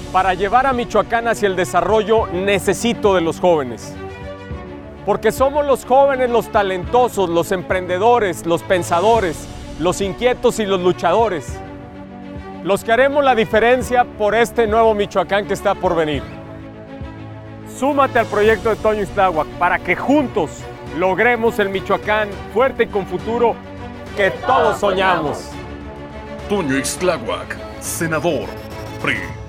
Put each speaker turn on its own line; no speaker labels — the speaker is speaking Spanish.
Para llevar a Michoacán hacia el desarrollo necesito de los jóvenes. Porque somos los jóvenes los talentosos, los emprendedores, los pensadores, los inquietos y los luchadores. Los que haremos la diferencia por este nuevo Michoacán que está por venir. Súmate al proyecto de Toño Ixtláhuac para que juntos logremos el Michoacán fuerte y con futuro que todos soñamos.
Toño Ixtláhuac, senador, PRI.